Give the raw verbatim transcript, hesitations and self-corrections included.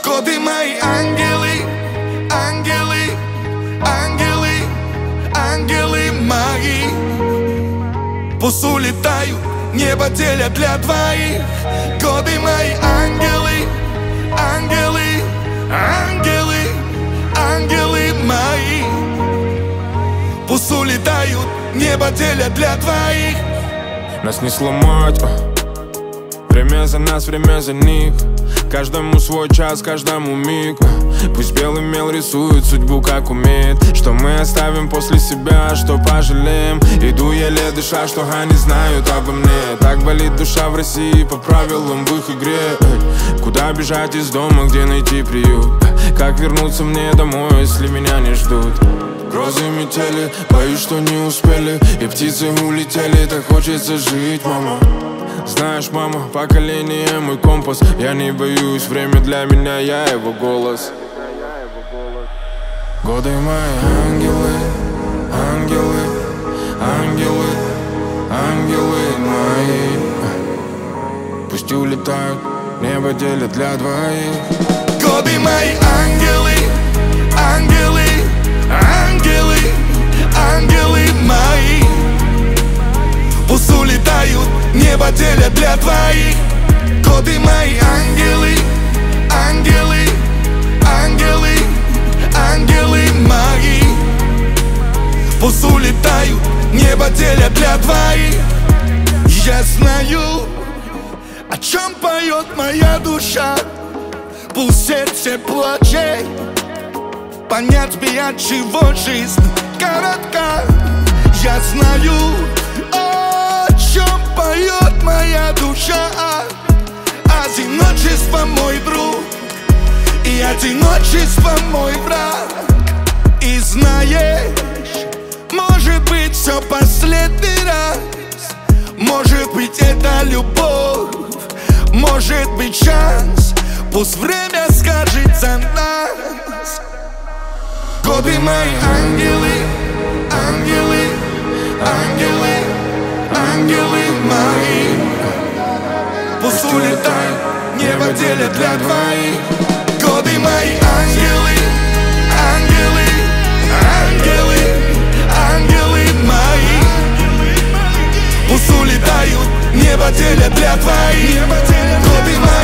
Годы мои ангелы, ангелы, ангелы, ангелы мои. Пусть улетают, небо делят для двоих. Годы мои ангелы, ангелы, ангелы, ангелы мои. Пусть улетают, небо делят для двоих. Нас не сломать, время за нас, время за них. Каждому свой час, каждому миг. Пусть белый мел рисует судьбу, как умеет. Что мы оставим после себя, что пожалеем. Иду еле дыша, что они знают обо мне. Так болит душа в России, по правилам в их игре. Куда бежать из дома, где найти приют? Как вернуться мне домой, если меня не ждут? Грозы метели, боюсь, что не успели. И птицы улетели, так хочется жить, мама. Знаешь, мама, поколение мой компас. Я не боюсь, время для меня, я его голос. Годы мои ангелы, ангелы, ангелы, ангелы мои. Пусть улетают, небо делят для двоих. Годы мои ангелы, ангелы, ангелы, ангелы мои. Пусть улетают, небо делят для двоих. Годы мои ангелы, ангелы, ангелы, ангелы мои. Пусть улетают, небо делят для двоих. Я знаю, о чем поет моя душа. Пусть сердце плачет, понять бы, от чего жизнь коротка. Я знаю, о чем поет моя душа. Одиночество мой друг, и одиночество мой враг. И знаешь, может быть, все последний раз. Может быть, это любовь, может быть, шанс. Пусть время скажет за нас. Годы мои ангелы, ангелы, ангелы, ангелы мои. Пусть улетают, небо делят для двоих. Годы мои ангелы, ангелы, ангелы, ангелы мои. Пусть улетают, небо делят для двоих. Годы мои